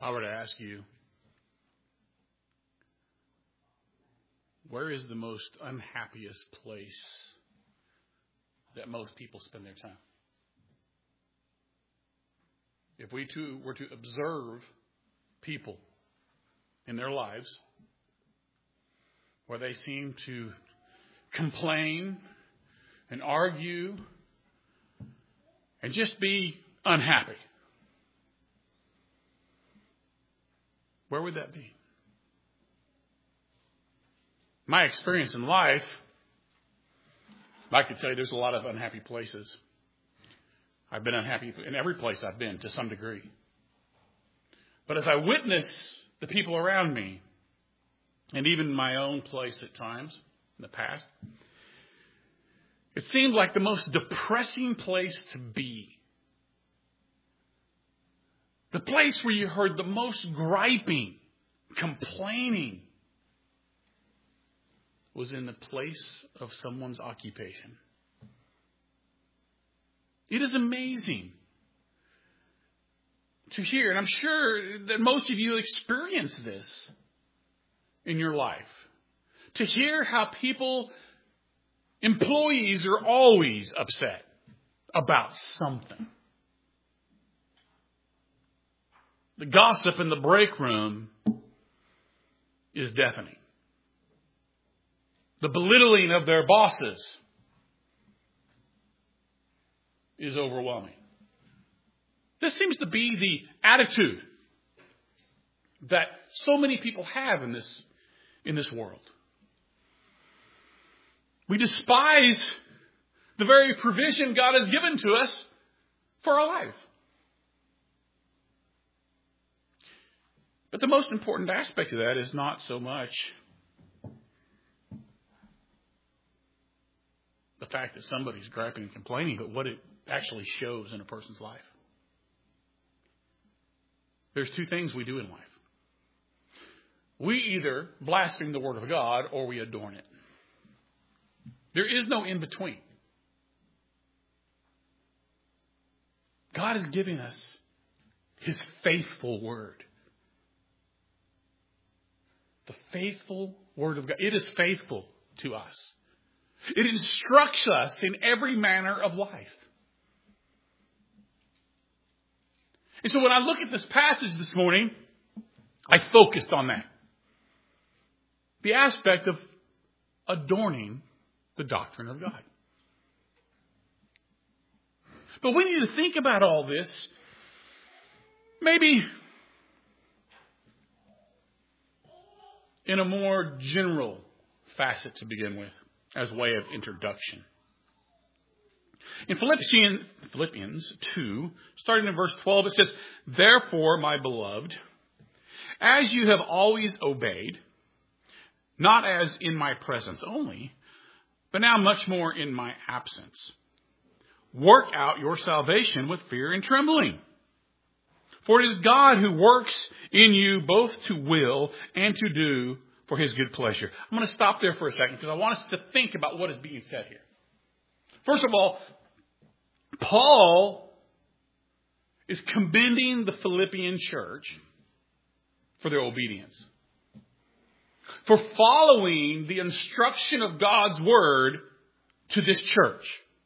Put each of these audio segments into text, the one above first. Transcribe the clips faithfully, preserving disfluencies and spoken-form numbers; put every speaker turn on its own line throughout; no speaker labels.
I were to ask you, where is the most unhappiest place that most people spend their time? If we too were to observe people in their lives where they seem to complain and argue and just be unhappy, where would that be? My experience in life, I could tell you there's a lot of unhappy places. I've been unhappy in every place I've been to some degree. But as I witness the people around me, and even my own place at times in the past, it seemed like the most depressing place to be. The place where you heard the most griping, complaining, was in the place of someone's occupation. It is amazing to hear, and I'm sure that most of you experience this in your life, to hear how people, employees are always upset about something. The gossip in the break room is deafening. The belittling of their bosses is overwhelming. This seems to be the attitude that so many people have in this, in this world. We despise the very provision God has given to us for our life. But the most important aspect of that is not so much the fact that somebody's griping and complaining, but what it actually shows in a person's life. There's two things we do in life. We either blaspheme the Word of God or we adorn it. There is no in between. God is giving us His faithful Word. The faithful Word of God. It is faithful to us. It instructs us in every manner of life. And so when I look at this passage this morning, I focused on that. The aspect of adorning the doctrine of God. But we need to think about all this, maybe in a more general facet to begin with, as a way of introduction. In Philippians, Philippians two, starting in verse twelve, it says, "Therefore, my beloved, as you have always obeyed, not as in my presence only, but now much more in my absence, work out your salvation with fear and trembling. For it is God who works in you both to will and to do for His good pleasure." I'm going to stop there for a second because I want us to think about what is being said here. First of all, Paul is commending the Philippian church for their obedience, for following the instruction of God's word to this church.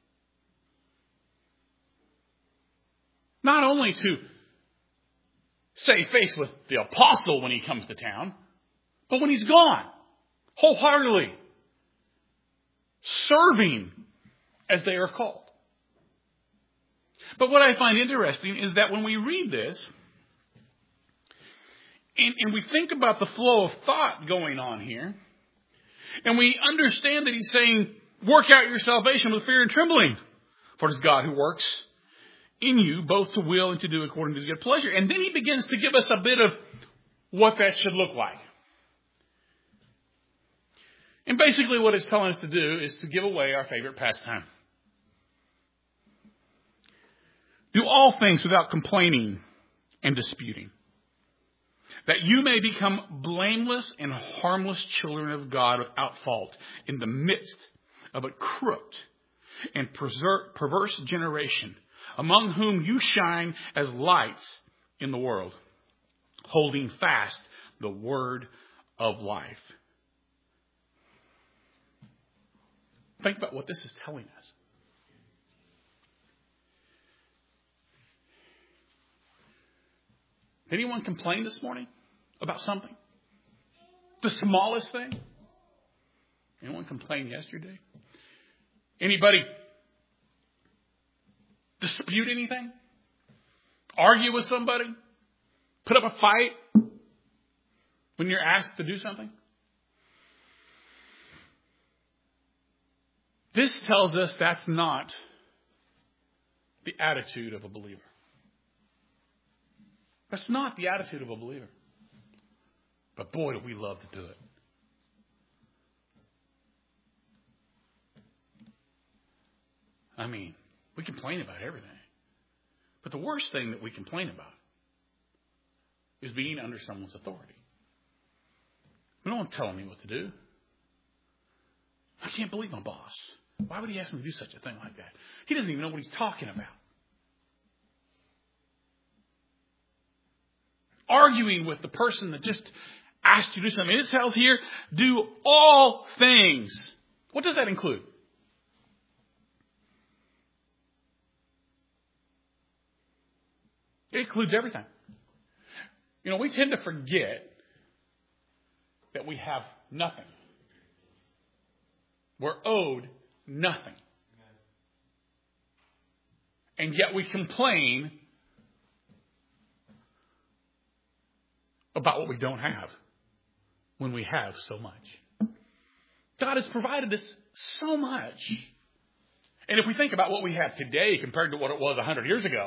Not only to save face with the apostle when he comes to town, but when he's gone, wholeheartedly serving as they are called. But what I find interesting is that when we read this, and, and we think about the flow of thought going on here, and we understand that he's saying, work out your salvation with fear and trembling, for it is God who works in you both to will and to do according to His good pleasure. And then he begins to give us a bit of what that should look like. And basically what it's telling us to do is to give away our favorite pastime. Do all things without complaining and disputing, that you may become blameless and harmless children of God without fault in the midst of a corrupt and perverse generation, among whom you shine as lights in the world, holding fast the word of life. Think about what this is telling us. Anyone complain this morning about something? The smallest thing? Anyone complain yesterday? Anybody dispute anything? Argue with somebody? Put up a fight when you're asked to do something? This tells us that's not the attitude of a believer. That's not the attitude of a believer. But boy, do we love to do it. I mean, we complain about everything. But the worst thing that we complain about is being under someone's authority. No one's telling me what to do. I can't believe my boss. Why would he ask me to do such a thing like that? He doesn't even know what he's talking about. Arguing with the person that just asked you to do something. It tells here, do all things. What does that include? It includes everything. You know, we tend to forget that we have nothing. We're owed nothing. And yet we complain about what we don't have when we have so much. God has provided us so much. And if we think about what we have today compared to what it was one hundred years ago,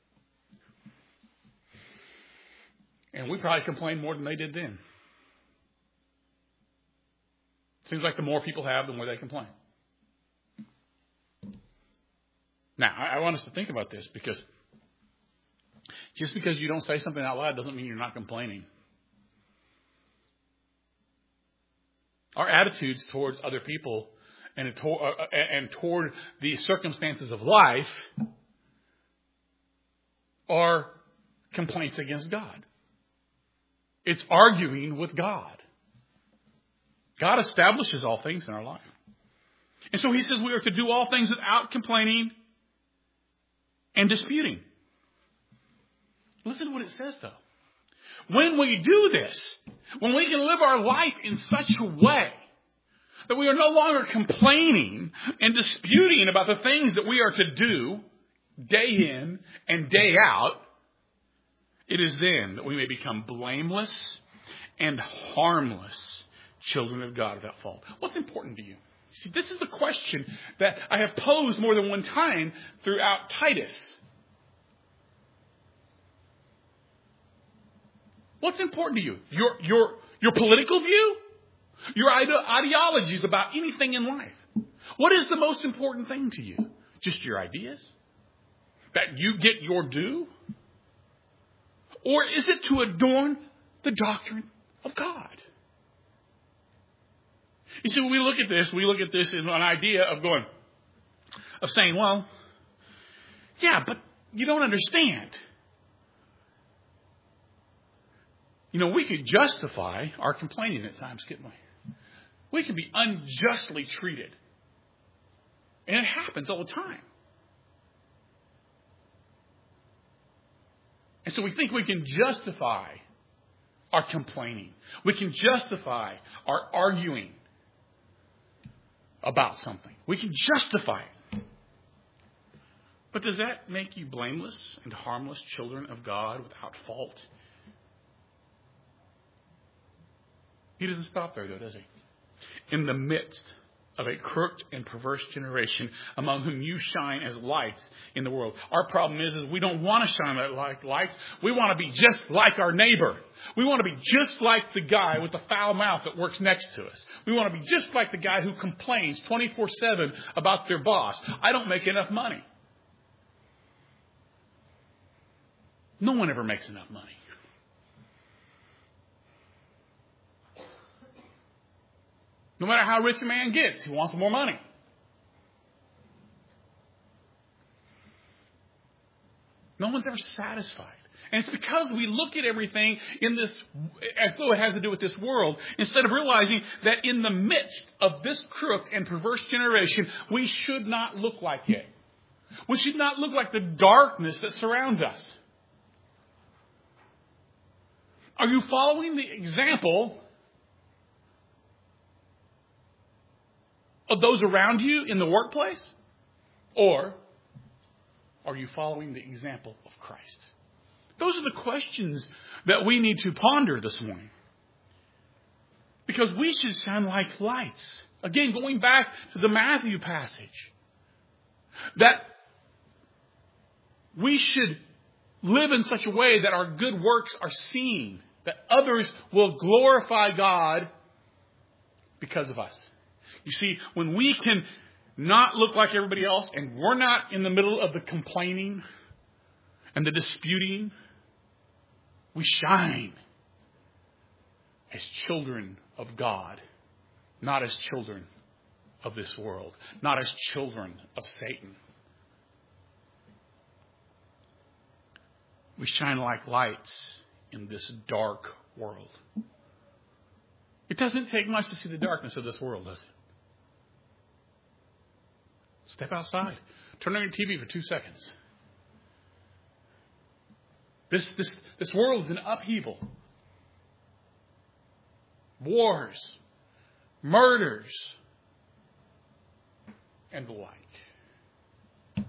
and we probably complain more than they did then. Seems like the more people have, the more they complain. Now, I want us to think about this, because just because you don't say something out loud doesn't mean you're not complaining. Our attitudes towards other people and toward the circumstances of life are complaints against God. It's arguing with God. God establishes all things in our life. And so he says we are to do all things without complaining and disputing. Listen to what it says, though. When we do this, when we can live our life in such a way that we are no longer complaining and disputing about the things that we are to do day in and day out, it is then that we may become blameless and harmless children of God without fault. What's important to you? See, this is the question that I have posed more than one time throughout Titus. What's important to you? Your, your, your political view? Your ide- ideologies about anything in life? What is the most important thing to you? Just your ideas? That you get your due? Or is it to adorn the doctrine of God? You see, when we look at this, we look at this in an idea of going, of saying, well, yeah, but you don't understand. You know, we could justify our complaining at times, couldn't we? We can be unjustly treated. And it happens all the time. And so we think we can justify our complaining. We can justify our arguing about something. We can justify it. But does that make you blameless and harmless children of God without fault? He doesn't stop there, though, does he? In the midst of a crooked and perverse generation among whom you shine as lights in the world. Our problem is, is we don't want to shine like lights. We want to be just like our neighbor. We want to be just like the guy with the foul mouth that works next to us. We want to be just like the guy who complains twenty-four seven about their boss. I don't make enough money. No one ever makes enough money. No matter how rich a man gets, he wants more money. No one's ever satisfied. And it's because we look at everything in this as though it has to do with this world, instead of realizing that in the midst of this crooked and perverse generation, we should not look like it. We should not look like the darkness that surrounds us. Are you following the example of those around you in the workplace? Or are you following the example of Christ? Those are the questions that we need to ponder this morning. Because we should shine like lights. Again, going back to the Matthew passage. That we should live in such a way that our good works are seen. That others will glorify God because of us. You see, when we can not look like everybody else and we're not in the middle of the complaining and the disputing, we shine as children of God, not as children of this world, not as children of Satan. We shine like lights in this dark world. It doesn't take much to see the darkness of this world, does it? Step outside. Turn on your T V for two seconds. This, this, this world is in upheaval. Wars, murders, and the like.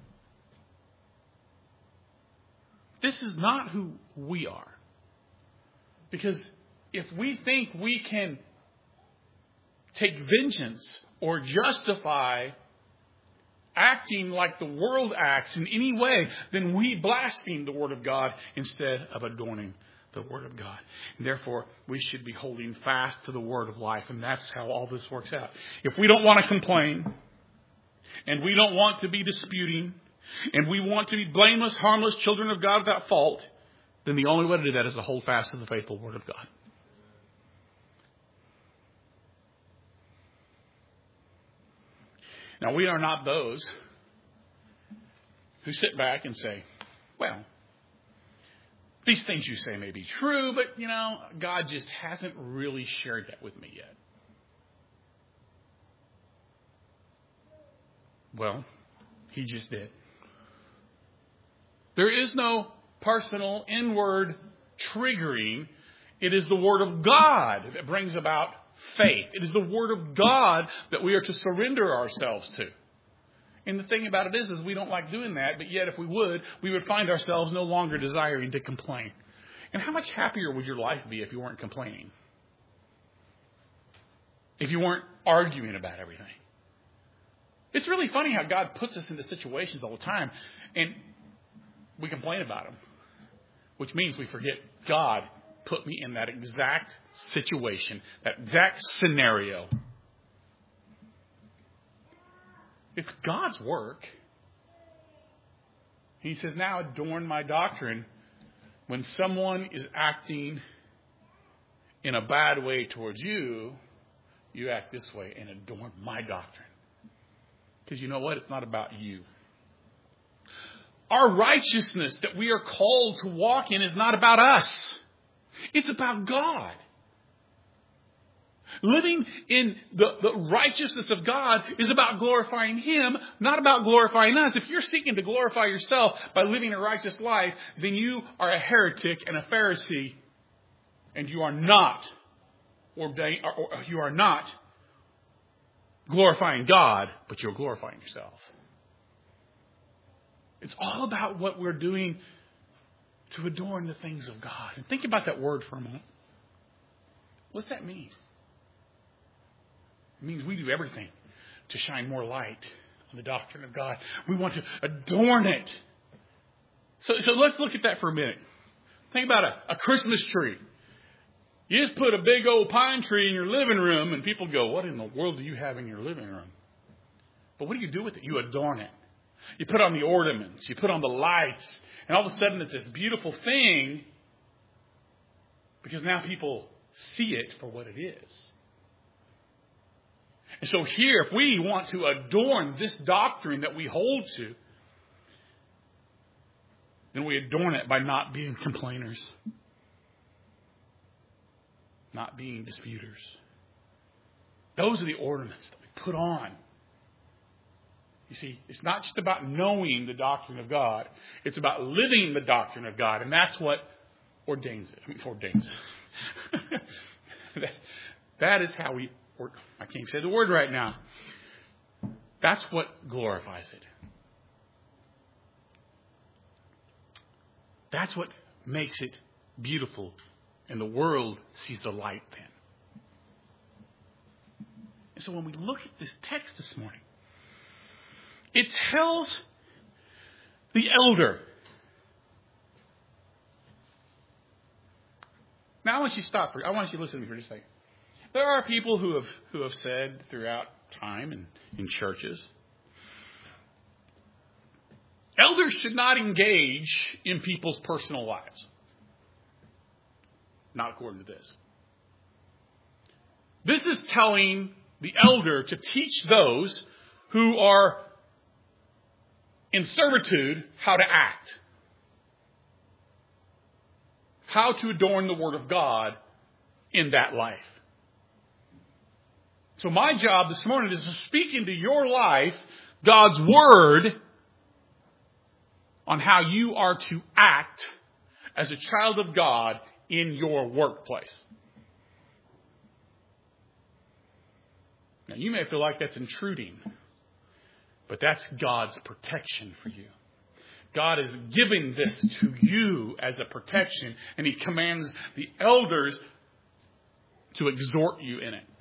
This is not who we are. Because if we think we can take vengeance or justify acting like the world acts in any way, then we blaspheme the Word of God instead of adorning the Word of God. And therefore, we should be holding fast to the Word of life. And that's how all this works out. If we don't want to complain, and we don't want to be disputing, and we want to be blameless, harmless children of God without fault, then the only way to do that is to hold fast to the faithful Word of God. Now, we are not those who sit back and say, well, these things you say may be true, but, you know, God just hasn't really shared that with me yet. Well, He just did. There is no personal, inward triggering. It is the Word of God that brings about faith. It is the Word of God that we are to surrender ourselves to. And the thing about it is, is we don't like doing that, but yet if we would, we would find ourselves no longer desiring to complain. And how much happier would your life be if you weren't complaining? If you weren't arguing about everything? It's really funny how God puts us into situations all the time, and we complain about them, which means we forget God put me in that exact situation, that exact scenario. It's God's work. He says, now adorn my doctrine. When someone is acting in a bad way towards you, you act this way and adorn my doctrine. Because you know what? It's not about you. Our righteousness that we are called to walk in is not about us. It's about God. Living in the, the righteousness of God is about glorifying Him, not about glorifying us. If you're seeking to glorify yourself by living a righteous life, then you are a heretic and a Pharisee, and you are not, or, or you are not glorifying God, but you're glorifying yourself. It's all about what we're doing to adorn the things of God. And think about that word for a moment. What's that mean? It means we do everything to shine more light on the doctrine of God. We want to adorn it. So, so let's look at that for a minute. Think about a, a Christmas tree. You just put a big old pine tree in your living room and people go, what in the world do you have in your living room? But what do you do with it? You adorn it. You put on the ornaments. You put on the lights. And all of a sudden it's this beautiful thing because now people see it for what it is. And so here, if we want to adorn this doctrine that we hold to, then we adorn it by not being complainers, not being disputers. Those are the ornaments that we put on. You see, it's not just about knowing the doctrine of God. It's about living the doctrine of God. And that's what ordains it. I mean, ordains it. that, that is how we, or, I can't say the word right now. That's what glorifies it. That's what makes it beautiful. And the world sees the light then. And so when we look at this text this morning, it tells the elder. Now I want you to stop for I want you to listen to me for just a second. There are people who have who have said throughout time and in churches, elders should not engage in people's personal lives. Not according to this. This is telling the elder to teach those who are in servitude how to act. How to adorn the Word of God in that life. So my job this morning is to speak into your life God's Word on how you are to act as a child of God in your workplace. Now you may feel like that's intruding, but that's God's protection for you. God is giving this to you as a protection, and He commands the elders to exhort you in it.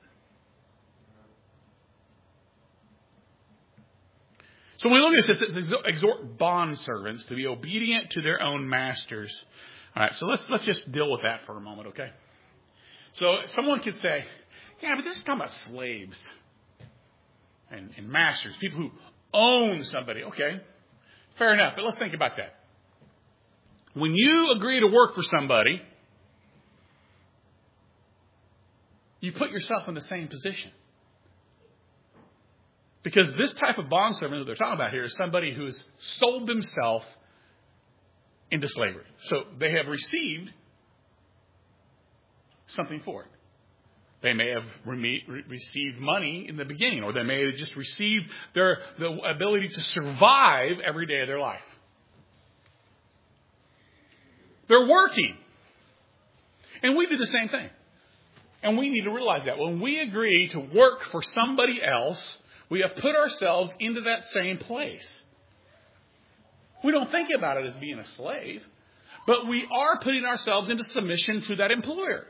So when we look at this, it says exhort bondservants to be obedient to their own masters. All right, so let's let's just deal with that for a moment, okay? So someone could say, yeah, but this is talking about slaves and, and masters, people who own somebody. Okay, fair enough, but let's think about that. When you agree to work for somebody, you put yourself in the same position. Because this type of bondservant that they're talking about here is somebody who has sold themselves into slavery. So they have received something for it. They may have re- received money in the beginning, or they may have just received their the ability to survive every day of their life. They're working. And we do the same thing. And we need to realize that when we agree to work for somebody else, we have put ourselves into that same place. We don't think about it as being a slave, but we are putting ourselves into submission to that employer.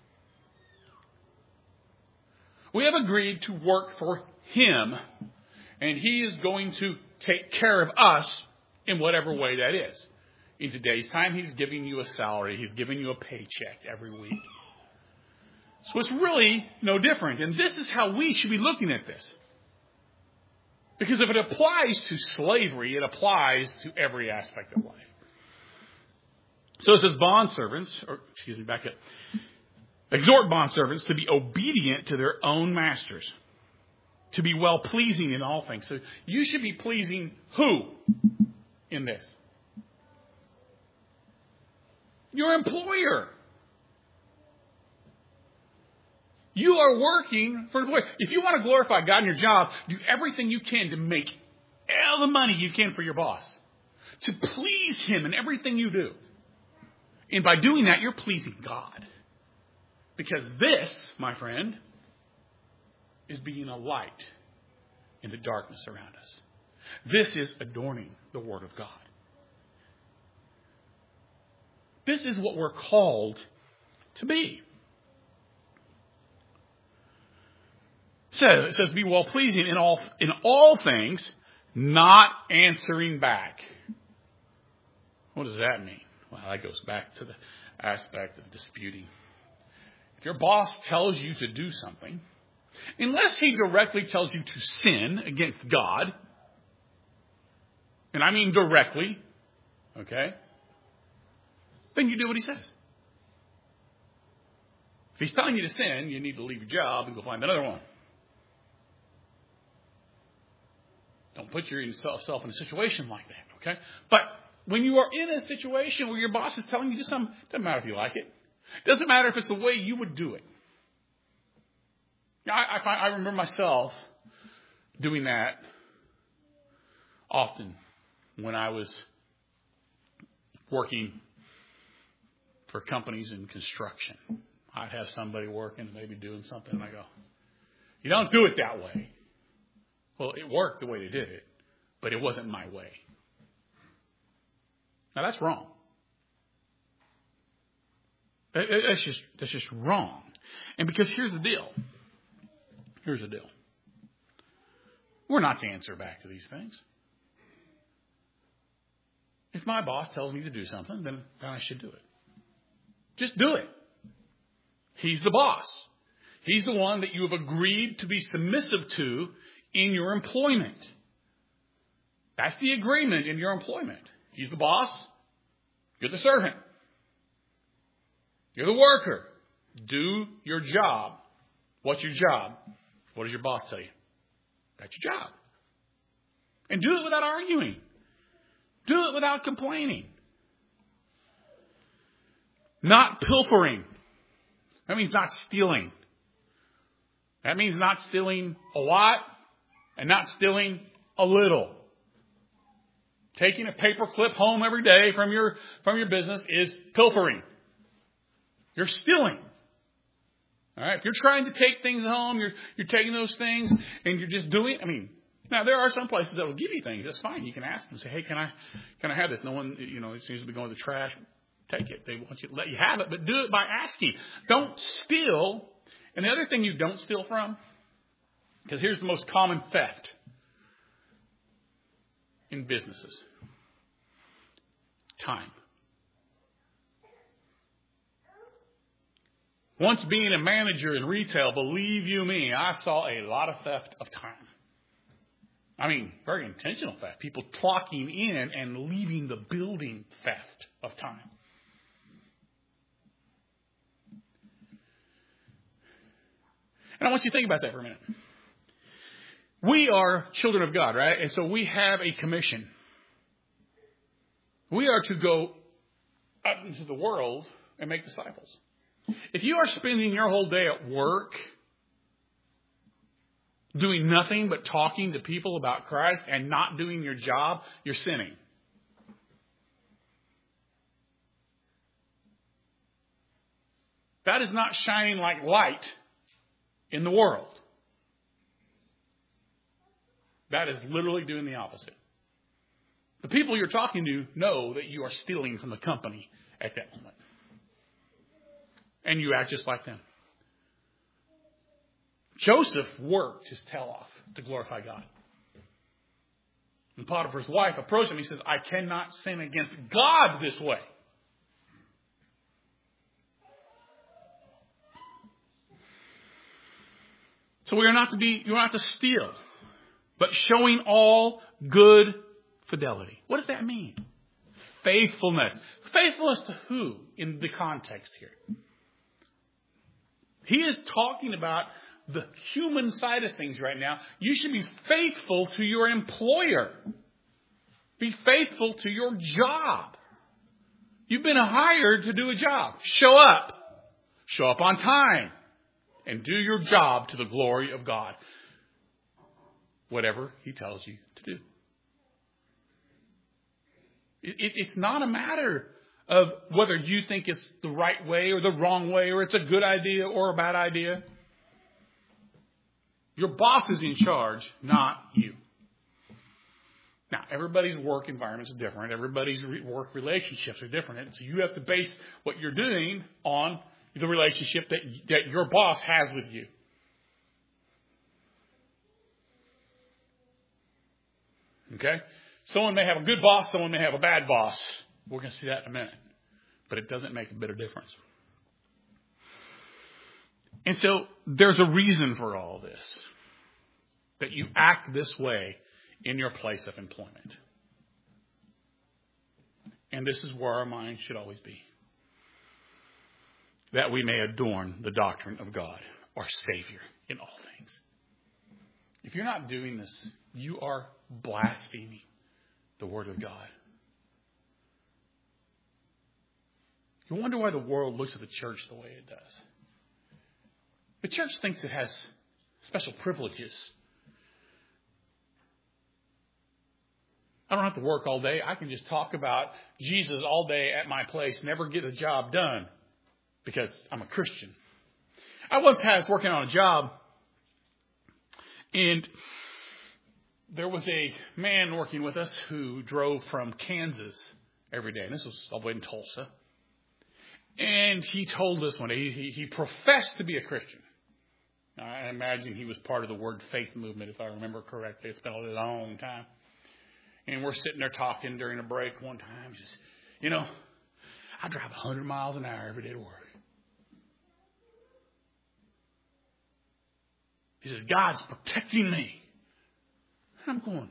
We have agreed to work for him, and he is going to take care of us in whatever way that is. In today's time, he's giving you a salary. He's giving you a paycheck every week. So it's really no different. And this is how we should be looking at this. Because if it applies to slavery, it applies to every aspect of life. So it says bondservants, or excuse me, back up. Exhort bondservants to be obedient to their own masters, to be well-pleasing in all things. So you should be pleasing who in this? Your employer. You are working for an employer. If you want to glorify God in your job, do everything you can to make all the money you can for your boss. To please him in everything you do. And by doing that, you're pleasing God. Because this, my friend, is being a light in the darkness around us. This is adorning the Word of God. This is what we're called to be. So it says, be well-pleasing in all, in all things, not answering back. What does that mean? Well, that goes back to the aspect of disputing. If your boss tells you to do something, unless he directly tells you to sin against God, and I mean directly, okay, then you do what he says. If he's telling you to sin, you need to leave your job and go find another one. Don't put yourself in a situation like that, okay? But when you are in a situation where your boss is telling you to do something, it doesn't matter if you like it. It doesn't matter if it's the way you would do it. I, I, find, I remember myself doing that often when I was working for companies in construction. I'd have somebody working and maybe doing something, and I go, you don't do it that way. Well, it worked the way they did it, but it wasn't my way. Now, that's wrong. That's just, that's just wrong. And because here's the deal. Here's the deal. We're not to answer back to these things. If my boss tells me to do something, then, then I should do it. Just do it. He's the boss. He's the one that you have agreed to be submissive to in your employment. That's the agreement in your employment. He's the boss. You're the servant. You're the worker. Do your job. What's your job? What does your boss tell you? That's your job. And do it without arguing. Do it without complaining. Not pilfering. That means not stealing. That means not stealing a lot and not stealing a little. Taking a paper clip home every day from your from your business is pilfering. You're stealing. All right. If you're trying to take things home, you're you're taking those things and you're just doing. I mean, now there are some places that will give you things. That's fine. You can ask them. Say, hey, can I can I have this? No one, you know, it seems to be going to the trash. Take it. They want you to let you have it, but do it by asking. Don't steal. And the other thing you don't steal from, because here's the most common theft in businesses: time. Once being a manager in retail, believe you me, I saw a lot of theft of time. I mean, very intentional theft. People clocking in and leaving the building, theft of time. And I want you to think about that for a minute. We are children of God, right? And so we have a commission. We are to go out into the world and make disciples. If you are spending your whole day at work doing nothing but talking to people about Christ and not doing your job, you're sinning. That is not shining like light in the world. That is literally doing the opposite. The people you're talking to know that you are stealing from the company at that moment. And you act just like them. Joseph worked his tail off to glorify God. And Potiphar's wife approached him. He says, I cannot sin against God this way. So we are not to be, you are not to steal, but showing all good fidelity. What does that mean? Faithfulness. Faithfulness to who in the context here? He is talking about the human side of things right now. You should be faithful to your employer. Be faithful to your job. You've been hired to do a job. Show up. Show up on time. And do your job to the glory of God. Whatever He tells you to do. It, it, it's not a matter of whether you think it's the right way or the wrong way, or it's a good idea or a bad idea. Your boss is in charge, not you. Now, everybody's work environment is different. Everybody's work relationships are different. And so you have to base what you're doing on the relationship that, that your boss has with you. Okay? Someone may have a good boss, someone may have a bad boss. We're going to see that in a minute. But it doesn't make a bit of difference. And so there's a reason for all this. That you act this way in your place of employment. And this is where our mind should always be. That we may adorn the doctrine of God, our Savior, in all things. If you're not doing this, you are blaspheming the Word of God. You wonder why the world looks at the church the way it does. The church thinks it has special privileges. I don't have to work all day. I can just talk about Jesus all day at my place, never get the job done because I'm a Christian. I once was working on a job, and there was a man working with us who drove from Kansas every day. And this was all the way in Tulsa. And he told us one day, he, he professed to be a Christian. I imagine he was part of the Word Faith movement, if I remember correctly. It's been a long time. And we're sitting there talking during a break one time. He says, you know, I drive one hundred miles an hour every day to work. He says, God's protecting me. And I'm going,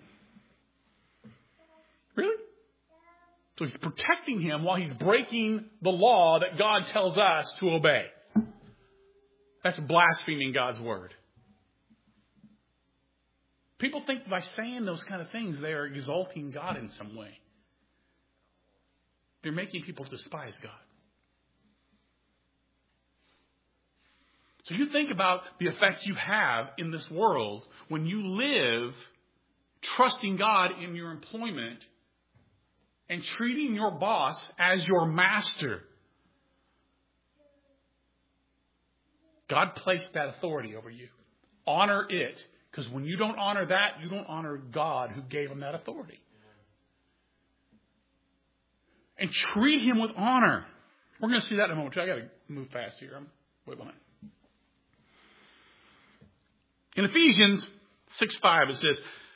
really? So he's protecting him while he's breaking the law that God tells us to obey. That's blaspheming God's word. People think by saying those kind of things, they are exalting God in some way. They're making people despise God. So you think about the effect you have in this world when you live trusting God in your employment and treating your boss as your master. God placed that authority over you. Honor it. Because when you don't honor that, you don't honor God who gave him that authority. And treat him with honor. We're going to see that in a moment. I got to move fast here. I'm way behind. In Ephesians six five, it says,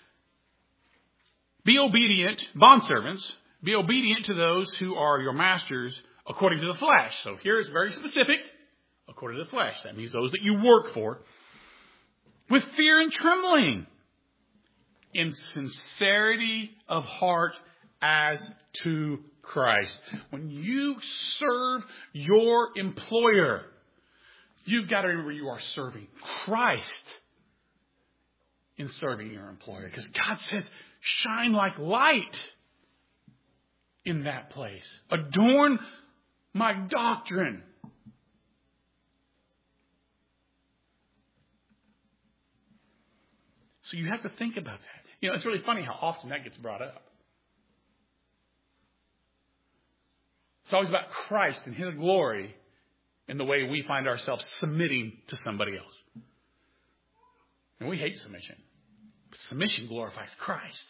be obedient, bondservants, be obedient to those who are your masters according to the flesh. So here it's very specific. According to the flesh. That means those that you work for. With fear and trembling. In sincerity of heart as to Christ. When you serve your employer, you've got to remember you are serving Christ in serving your employer. Because God says, shine like light in that place. Adorn my doctrine. So you have to think about that. You know, it's really funny how often that gets brought up. It's always about Christ and his glory in the way we find ourselves submitting to somebody else. And we hate submission. But submission glorifies Christ.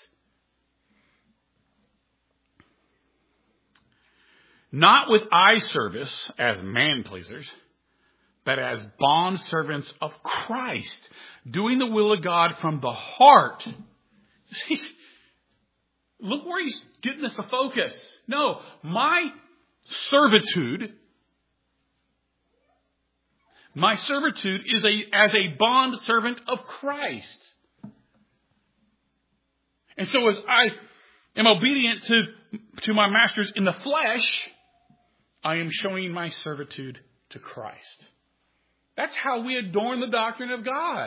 Not with eye service as man pleasers, but as bondservants of Christ, doing the will of God from the heart. See, look where he's getting us to focus. No, my servitude, my servitude is a as a bondservant of Christ. And so as I am obedient to, to my masters in the flesh, I am showing my servitude to Christ. That's how we adorn the doctrine of God.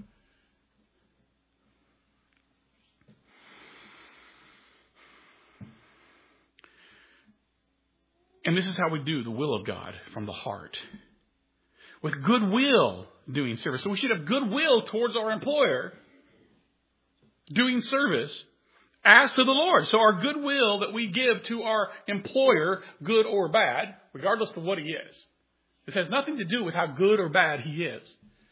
And this is how we do the will of God from the heart. With goodwill doing service. So we should have goodwill towards our employer doing service as to the Lord. So our goodwill that we give to our employer, good or bad, regardless of what he is. This has nothing to do with how good or bad he is.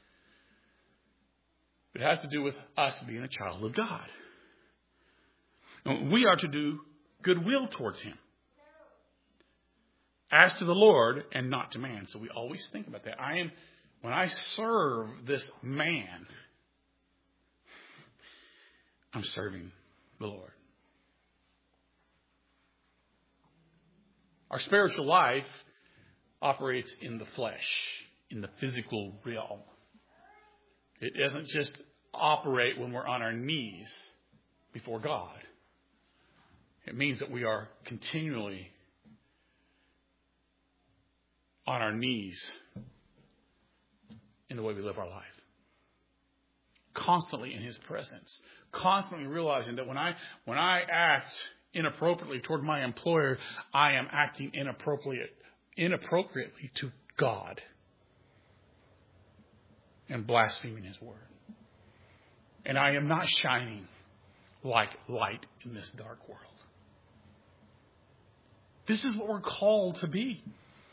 It has to do with us being a child of God. We are to do goodwill towards him. As to the Lord and not to man. So we always think about that. I am, when I serve this man, I'm serving the Lord. Our spiritual life operates in the flesh, in the physical realm. It doesn't just operate when we're on our knees before God. It means that we are continually on our knees in the way we live our life. Constantly in his presence. Constantly realizing that when I when I act inappropriately toward my employer, I am acting inappropriate inappropriately to God and blaspheming His word. And I am not shining like light in this dark world. This is what we're called to be.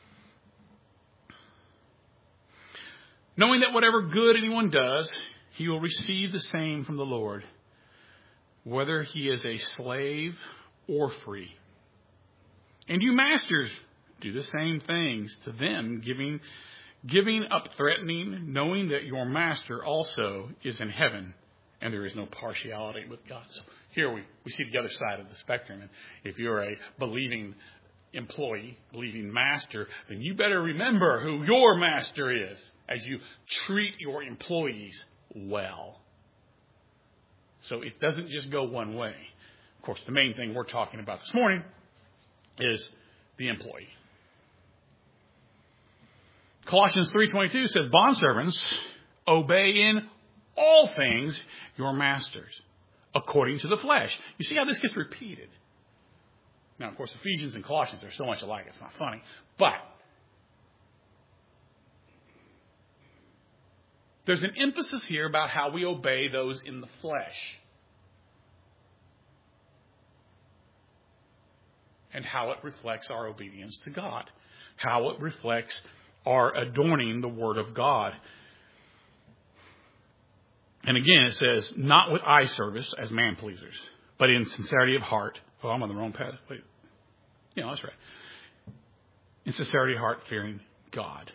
Knowing that whatever good anyone does, he will receive the same from the Lord, whether he is a slave or free. And you masters, do the same things to them, giving, giving up threatening, knowing that your master also is in heaven, and there is no partiality with God. So here we, we see the other side of the spectrum. And if you're a believing employee, believing master, then you better remember who your master is as you treat your employees well. So it doesn't just go one way. Of course, the main thing we're talking about this morning is the employee. Colossians three twenty-two says, bondservants, obey in all things your masters, according to the flesh. You see how this gets repeated? Now, of course, Ephesians and Colossians are so much alike, it's not funny. But there's an emphasis here about how we obey those in the flesh. And how it reflects our obedience to God. How it reflects our adorning the Word of God. And again, it says, not with eye service as man pleasers, but in sincerity of heart. Oh, I'm on the wrong path. Wait. Yeah, that's right. In sincerity of heart, fearing God.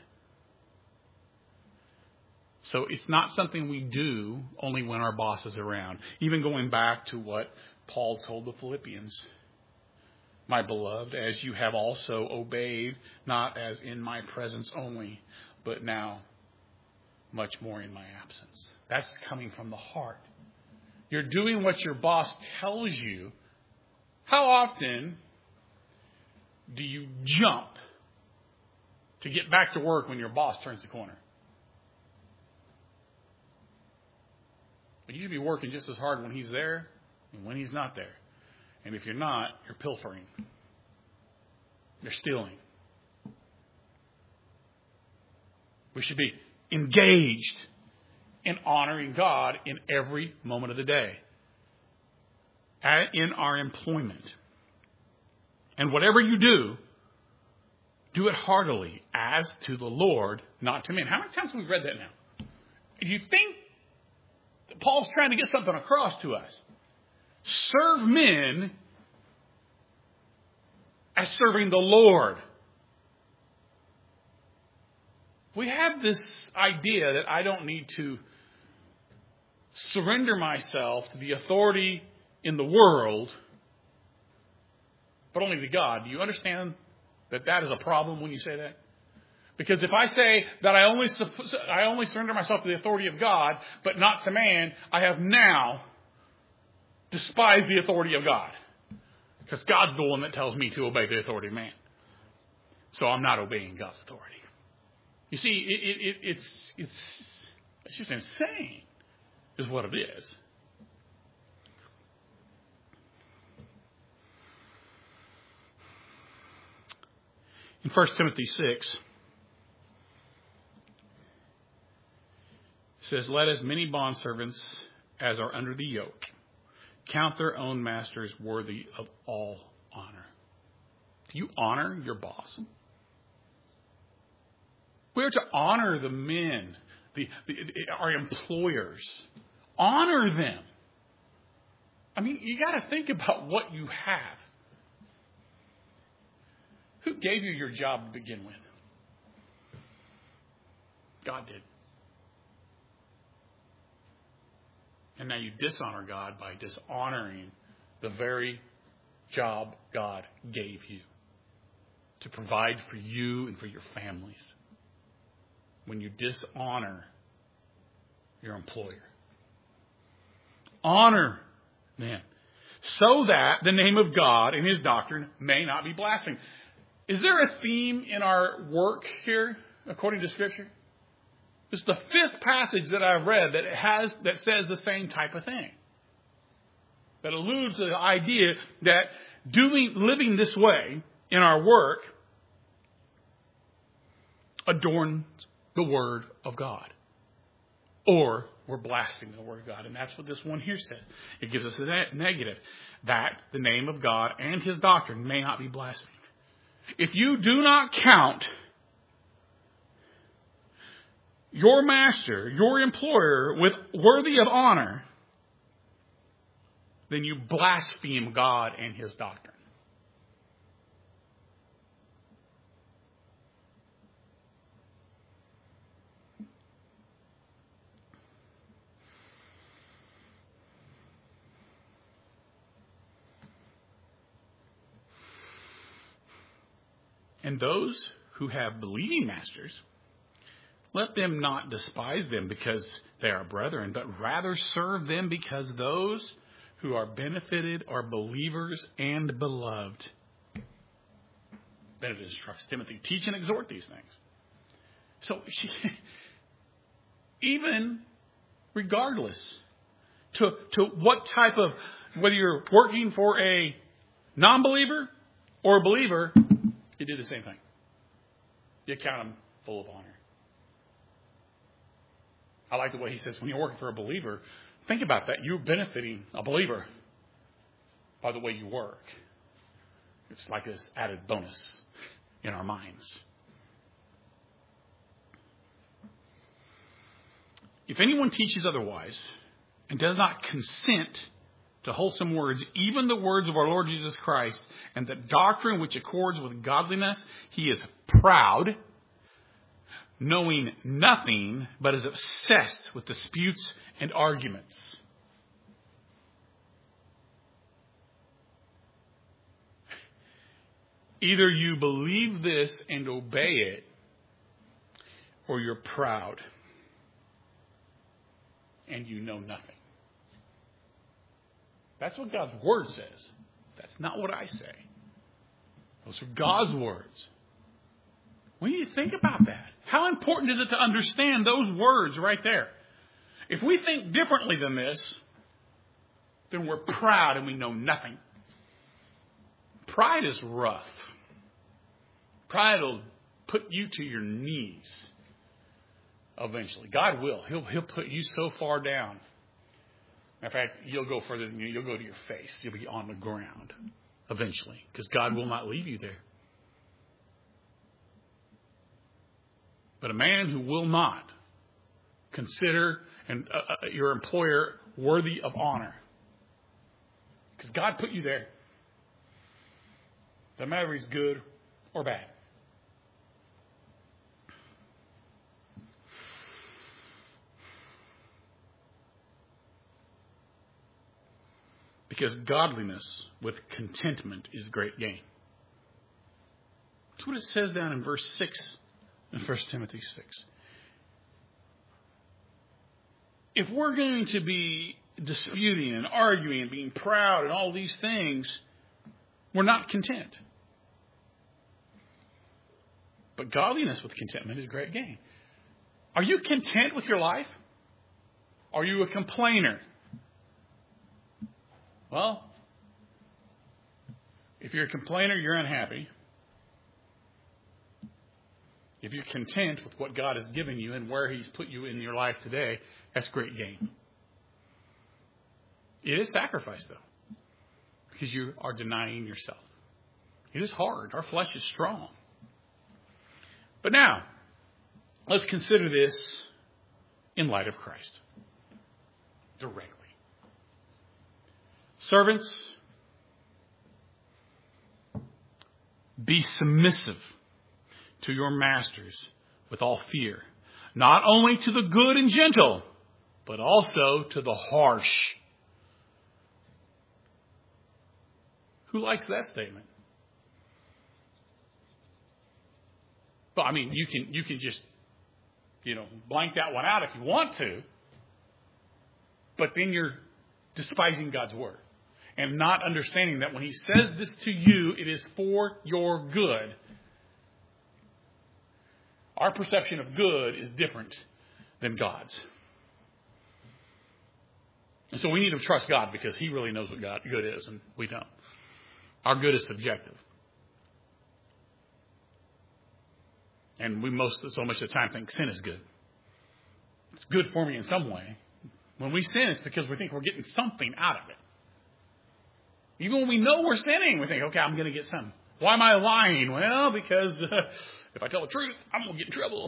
So it's not something we do only when our boss is around. Even going back to what Paul told the Philippians. My beloved, as you have also obeyed, not as in my presence only, but now much more in my absence. That's coming from the heart. You're doing what your boss tells you. How often do you jump to get back to work when your boss turns the corner? But you should be working just as hard when he's there and when he's not there. And if you're not, you're pilfering. You're stealing. We should be engaged in honoring God in every moment of the day. In our employment. And whatever you do, do it heartily as to the Lord, not to men. How many times have we read that now? Do you think that Paul's trying to get something across to us? Serve men as serving the Lord. We have this idea that I don't need to surrender myself to the authority in the world, but only to God. Do you understand that that is a problem when you say that? Because if I say that I only I only surrender myself to the authority of God, but not to man, I have now despised the authority of God. Because God's the one that tells me to obey the authority of man. So I'm not obeying God's authority. You see, it, it, it, it's, it's, it's just insane, is what it is. In First Timothy six, it says, let as many bondservants as are under the yoke count their own masters worthy of all honor. Do you honor your boss? We are to honor the men, the, the, our employers. Honor them. I mean, you got to think about what you have. Who gave you your job to begin with? God did. And now you dishonor God by dishonoring the very job God gave you to provide for you and for your families. When you dishonor your employer. Honor them so that the name of God and His doctrine may not be blasphemed. Is there a theme in our work here according to Scripture? It's the fifth passage that I've read that has that says the same type of thing. That alludes to the idea that doing living this way in our work adorns the Word of God. Or we're blaspheming the Word of God. And that's what this one here says. It gives us a ne- negative. That the name of God and His doctrine may not be blasphemed. If you do not count your master, your employer, with worthy of honor, then you blaspheme God and His doctrine. And those who have believing masters, let them not despise them because they are brethren, but rather serve them because those who are benefited are believers and beloved. Benedict instructs Timothy, teach and exhort these things. So she, even regardless to, to what type of, whether you're working for a non-believer or a believer, you do the same thing. You count them full of honor. I like the way he says, when you're working for a believer, think about that. You're benefiting a believer by the way you work. It's like this added bonus in our minds. If anyone teaches otherwise and does not consent to wholesome words, even the words of our Lord Jesus Christ, and the doctrine which accords with godliness, he is proud, knowing nothing, but is obsessed with disputes and arguments. Either you believe this and obey it, or you're proud and you know nothing. That's what God's Word says. That's not what I say. Those are God's words. We need to think about that. How important is it to understand those words right there? If we think differently than this, then we're proud and we know nothing. Pride is rough. Pride will put you to your knees eventually. God will. He'll, he'll put you so far down. In fact, you'll go further than you. You'll go to your face. You'll be on the ground eventually, because God will not leave you there. But a man who will not consider and uh, uh, your employer worthy of honor, because God put you there. Doesn't matter if he's good or bad. Because godliness with contentment is great gain. That's what it says down in verse six in First Timothy six. If we're going to be disputing and arguing and being proud and all these things, we're not content. But godliness with contentment is great gain. Are you content with your life? Are you a complainer? Well, if you're a complainer, you're unhappy. If you're content with what God has given you and where He's put you in your life today, that's great gain. It is sacrifice, though, because you are denying yourself. It is hard. Our flesh is strong. But now, let's consider this in light of Christ directly. Servants, be submissive to your masters with all fear, not only to the good and gentle, but also to the harsh. Who likes that statement? Well, I mean, you can you can just, you know, blank that one out if you want to, but then you're despising God's word and not understanding that when He says this to you, it is for your good. Our perception of good is different than God's. And so we need to trust God because He really knows what God good is and we don't. Our good is subjective. And we most so much of the time think sin is good. It's good for me in some way. When we sin, it's because we think we're getting something out of it. Even when we know we're sinning, we think, okay, I'm going to get something. Why am I lying? Well, because uh, if I tell the truth, I'm going to get in trouble.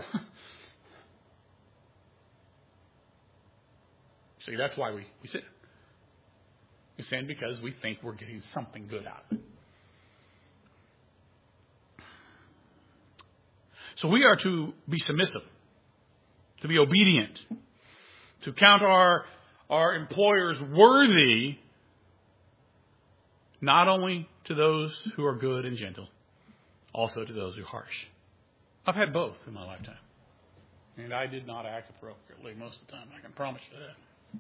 See, that's why we, we sin. We sin because we think we're getting something good out of it. So we are to be submissive, to be obedient, to count our, our employers worthy, not only to those who are good and gentle, also to those who are harsh. I've had both in my lifetime. And I did not act appropriately most of the time. I can promise you that.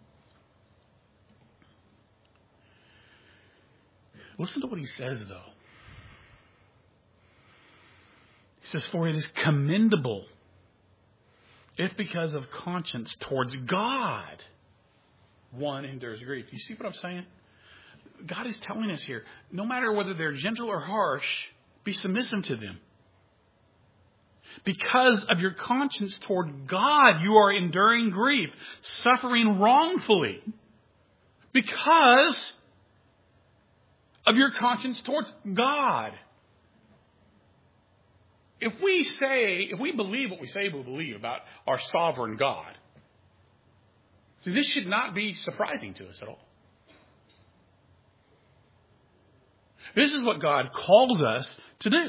Listen to what he says, though. He says, for it is commendable if because of conscience towards God one endures grief. You see what I'm saying? God is telling us here, no matter whether they're gentle or harsh, be submissive to them. Because of your conscience toward God, you are enduring grief, suffering wrongfully. Because of your conscience towards God. If we say, if we believe what we say we believe about our sovereign God, see, this should not be surprising to us at all. This is what God calls us to do.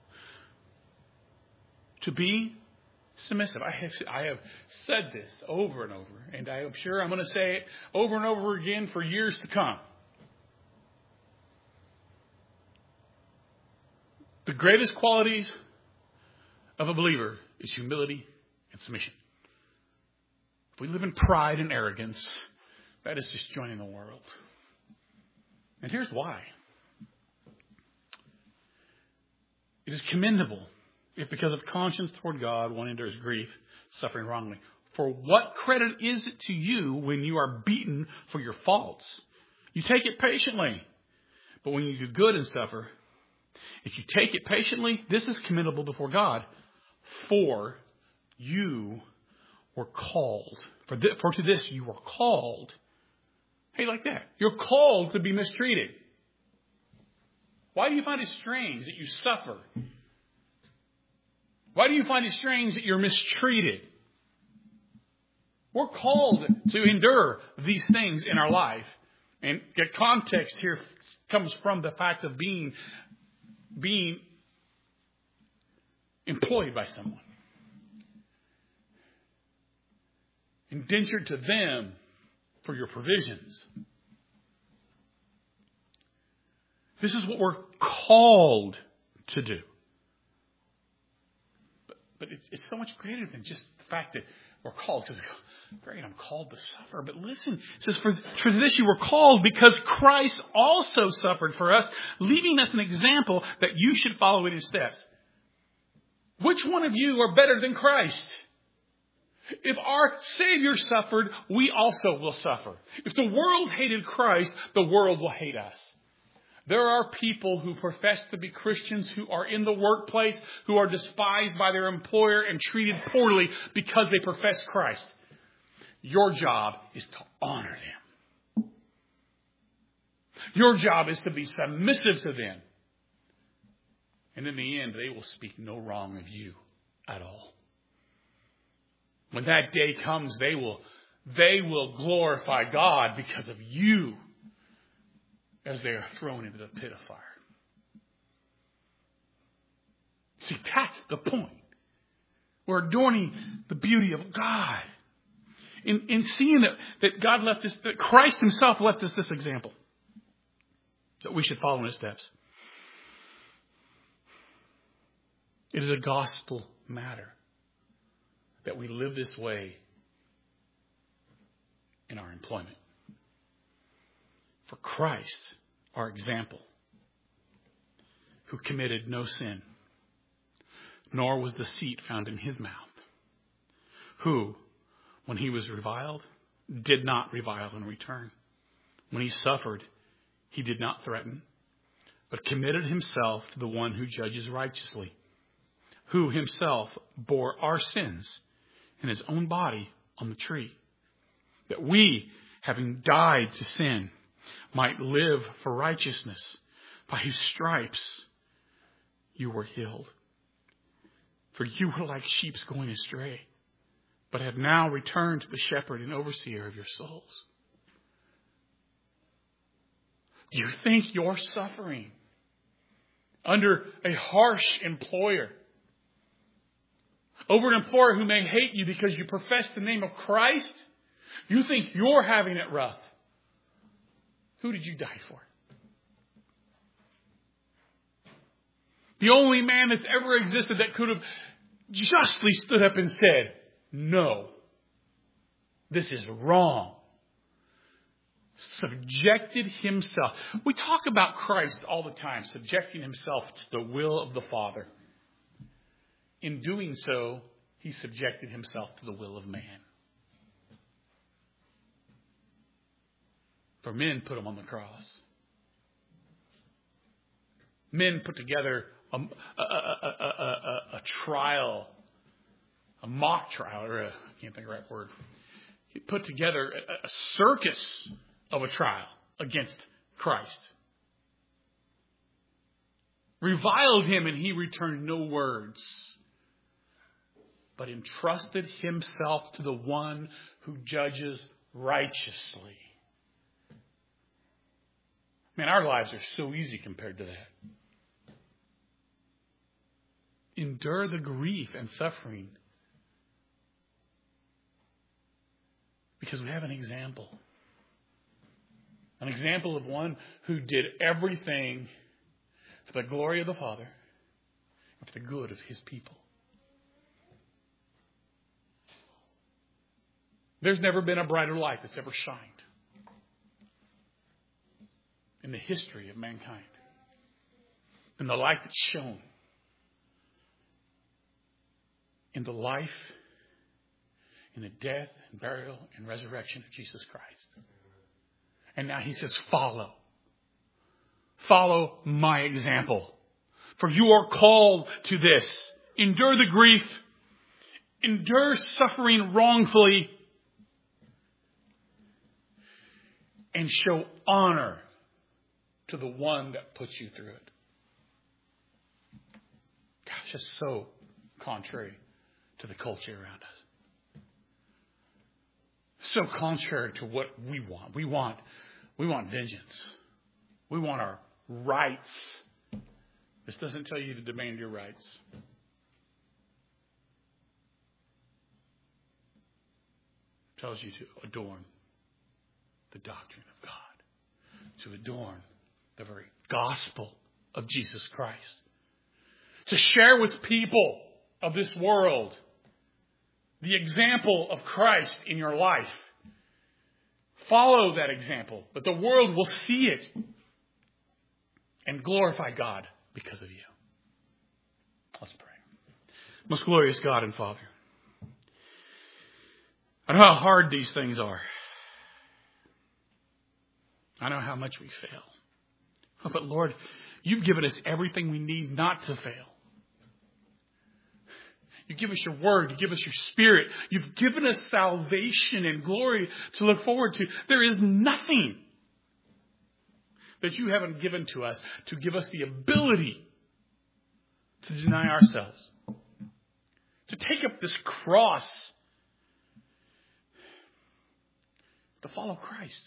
To be submissive. I have, I have said this over and over, and I am sure I'm going to say it over and over again for years to come. The greatest qualities of a believer is humility and submission. If we live in pride and arrogance, that is just joining the world. And here's why. It is commendable if because of conscience toward God one endures grief, suffering wrongly. For what credit is it to you when you are beaten for your faults? You take it patiently. But when you do good and suffer, if you take it patiently, this is commendable before God. For you were called. For, th- for to this you were called. Hey, like that. You're called to be mistreated. Why do you find it strange that you suffer? Why do you find it strange that you're mistreated? We're called to endure these things in our life. And the context here comes from the fact of being, being employed by someone. Indentured to them for your provisions. This is what we're called to do. But, but it's, it's so much greater than just the fact that we're called to. Great, I'm called to suffer. But listen, it says, for, for this you were called because Christ also suffered for us, leaving us an example that you should follow in his steps. Which one of you are better than Christ? If our Savior suffered, we also will suffer. If the world hated Christ, the world will hate us. There are people who profess to be Christians who are in the workplace, who are despised by their employer and treated poorly because they profess Christ. Your job is to honor them. Your job is to be submissive to them. And in the end, they will speak no wrong of you at all. When that day comes, they will, they will glorify God because of you as they are thrown into the pit of fire. See, that's the point. We're adorning the beauty of God. In, in seeing that, that God left us, that Christ himself left us this example. That we should follow in his steps. It is a gospel matter that we live this way in our employment. For Christ, our example, who committed no sin, nor was deceit found in his mouth, who, when he was reviled, did not revile in return. When he suffered, he did not threaten, but committed himself to the one who judges righteously, who himself bore our sins in his own body on the tree, that we, having died to sin, might live for righteousness, by whose stripes you were healed. For you were like sheep going astray, but have now returned to the shepherd and overseer of your souls. Do you think you're suffering under a harsh employer, over an employer who may hate you because you profess the name of Christ? You think you're having it rough. Who did you die for? The only man that's ever existed that could have justly stood up and said, no, this is wrong. Subjected himself. We talk about Christ all the time, subjecting himself to the will of the Father. In doing so, he subjected himself to the will of man. For men put him on the cross. Men put together a, a, a, a, a, a trial, a mock trial, or a, I can't think of the right word. He put together a, a circus of a trial against Christ. Reviled him, and he returned no words, but entrusted himself to the one who judges righteously. Man, our lives are so easy compared to that. Endure the grief and suffering because we have an example. An example of one who did everything for the glory of the Father and for the good of his people. There's never been a brighter light that's ever shined in the history of mankind than the light that's shone in the life, in the death and burial and resurrection of Jesus Christ. And now he says, follow. Follow my example. For you are called to this. Endure the grief. Endure suffering wrongfully. And show honor to the one that puts you through it. Gosh, it's so contrary to the culture around us. So contrary to what we want. We want, we want vengeance. We want our rights. This doesn't tell you to demand your rights. It tells you to adorn the doctrine of God. To adorn the very gospel of Jesus Christ. To share with people of this world the example of Christ in your life. Follow that example, but the world will see it and glorify God because of you. Let's pray. Most glorious God and Father, I know how hard these things are. I know how much we fail. But Lord, you've given us everything we need not to fail. You give us your word. You give us your spirit. You've given us salvation and glory to look forward to. There is nothing that you haven't given to us to give us the ability to deny ourselves, to take up this cross, to follow Christ,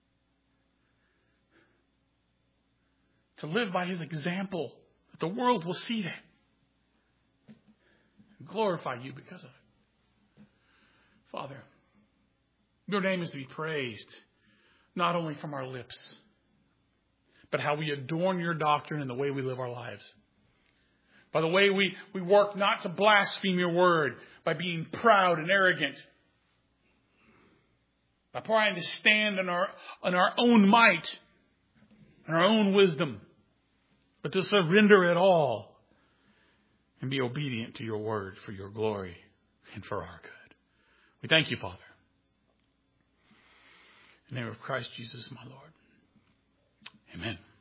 to live by his example, that the world will see that. Glorify you because of it. Father, your name is to be praised, not only from our lips, but how we adorn your doctrine in the way we live our lives. By the way we, we work not to blaspheme your word, by being proud and arrogant, by trying to stand on our, on our own might and our own wisdom, but to surrender it all and be obedient to your word for your glory and for our good. We thank you, Father. In the name of Christ Jesus, my Lord. Amen.